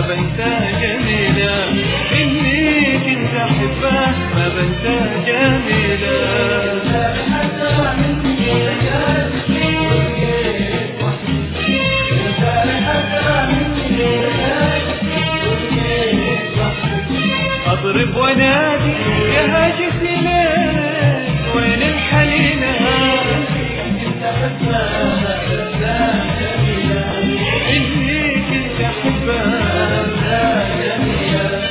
بنسى جميلة، إني كنت أحبه ما بنسى جميلة. أضرب ونادي يا هاجتي ليه وين الحليلة، إني كنت أحبها جميلة.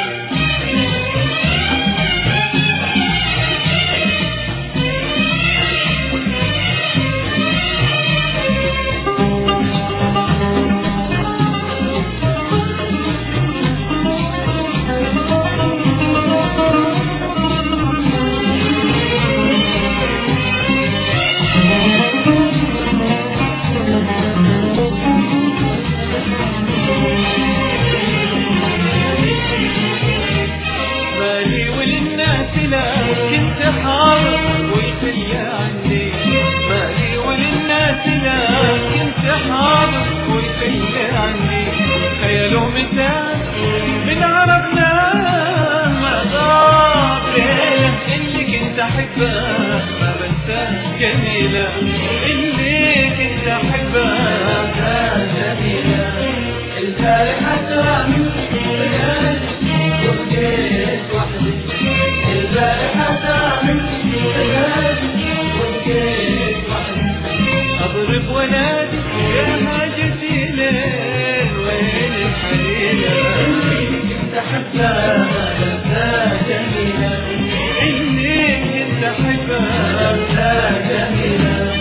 كنت حاضر والكل عني، مالي وللناس لا كنت حاضر والكل عني. خيالوا مثال من عرفنا ما ضاع بينه، اللي كنت أحبها ما بنسى جميلة، اللي كنت أحبها جميلة. البارحة ترى من وبقيت وحدي، أضرب ونادي يا هاجتي لين وين الحليلة، كنت أحبها ما جميلة، إني كنت أحبها جميلة.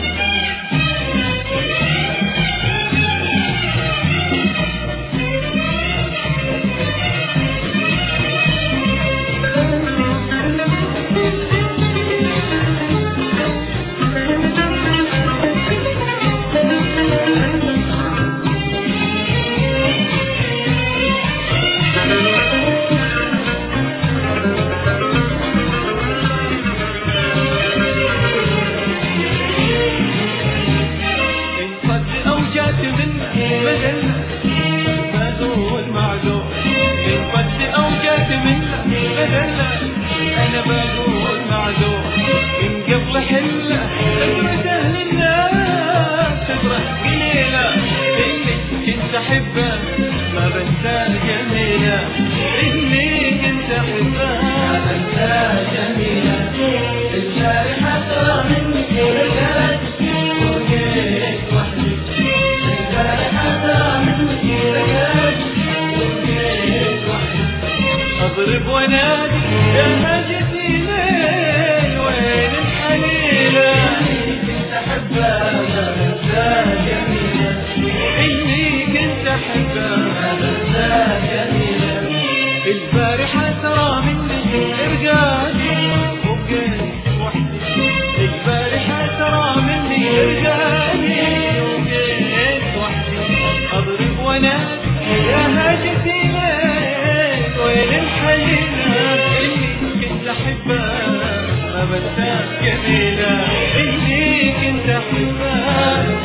أنا بقول معذور إن قبل حلة تبرد أهل الناس تبرد قليلة، إني كنت أحبه ما بنسى جميلة، إني كنت أحبه ما بنسى جميلة. الجارحة ترى مني رجعت وبقيت وحدي، الجارحة ترى مني رجعت وبقيت وحدي. أضرب ونادي يا هاجتي ليه وين الحليلة، كنت أحبها ما بنسى جميلة، إني كنت أحبها ما بنسى جميلة. البارحة ترى مني رجعتي وبقيت وحدي، البارحة ترى مني رجعتي وبقيت وحدي. أضرب ونادي يا هاجتي ليه وين الحليلة، إني كنت أحبها ما بنسى جميلة، إني كنت أحبها